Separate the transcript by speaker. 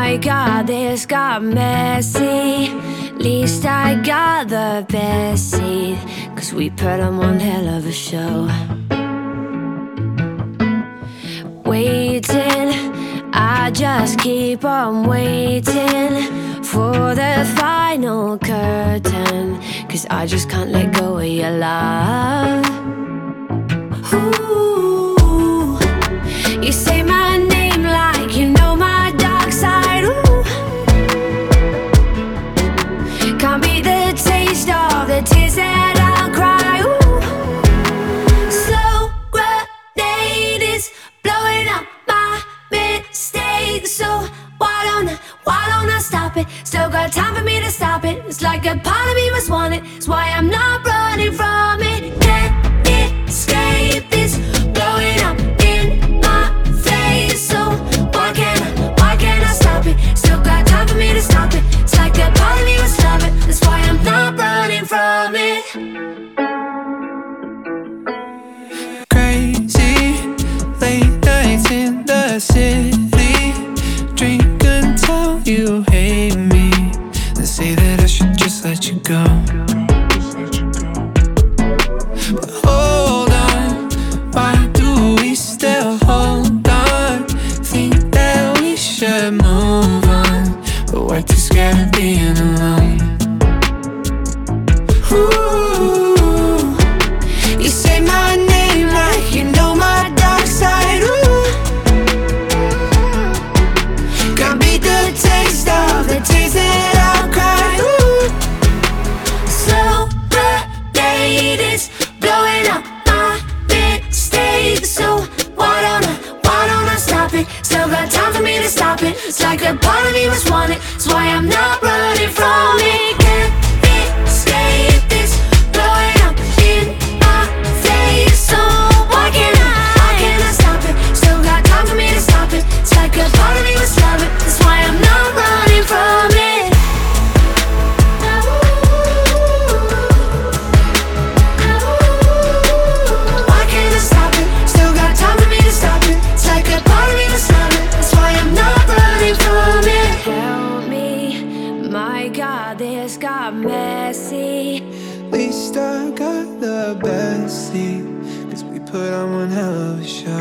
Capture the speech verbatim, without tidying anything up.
Speaker 1: My God, this got messy. Least I got the best seat, 'cause we put on one hell of a show. Waiting, I just keep on waiting for the final curtain, 'cause I just can't let go of your love. Ooh, you say my name like you know my dark side. Ooh, can't beat the taste of the tears that I'll cry. Ooh, slow grenade is blowing up my mistakes, so why don't I, why don't I stop it? Still got time for me to stop it. It's like a part of me must want it. It's why I'm not running from it. Can't escape this blowing up in my face, so why can't I, why can't I stop it? Still got time for me to stop it. It's like a part of me must love it. That's why I'm not running from it.
Speaker 2: Crazy late nights in the city, drink until you hate me, then say that I should just let you go. But hold on, why do we still hold on? Think that we should move on, but we're too scared of being alone. Ooh, you say my name like you know my dark side. Ooh, can't beat the taste of the tears that I'll cry. Ooh,
Speaker 1: Slow grenade is blowing up my mistakes, so why don't I, why don't I stop it? Still got time for me to stop it. It's like a part of me must want it. It's why I'm not running from it. Can't escape this blowing up in my face, so why can't I, why can't I stop it? Still got time for me to stop it. It's like a part of me must love it. That's why I'm not running from it. Why can't I stop it? Still got time for me to stop it. It's like a part of me must love it. That's why I'm not running from it. Help me, my God, this got messy.
Speaker 2: least I got the best seat, 'cause we put on one hell of a show.